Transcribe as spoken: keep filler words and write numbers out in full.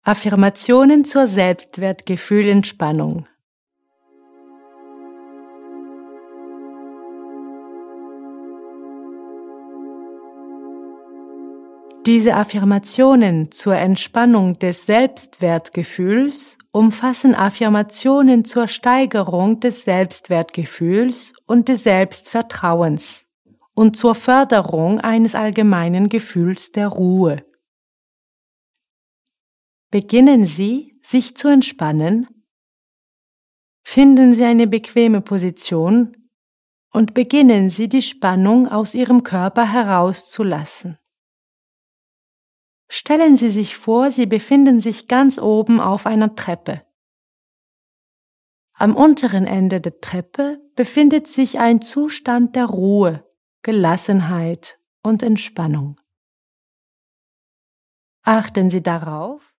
Affirmationen zur Selbstwertgefühl-Entspannung. Diese Affirmationen zur Entspannung des Selbstwertgefühls umfassen Affirmationen zur Steigerung des Selbstwertgefühls und des Selbstvertrauens und zur Förderung eines allgemeinen Gefühls der Ruhe. Beginnen Sie, sich zu entspannen. Finden Sie eine bequeme Position und beginnen Sie, die Spannung aus Ihrem Körper herauszulassen. Stellen Sie sich vor, Sie befinden sich ganz oben auf einer Treppe. Am unteren Ende der Treppe befindet sich ein Zustand der Ruhe, Gelassenheit und Entspannung. Achten Sie darauf,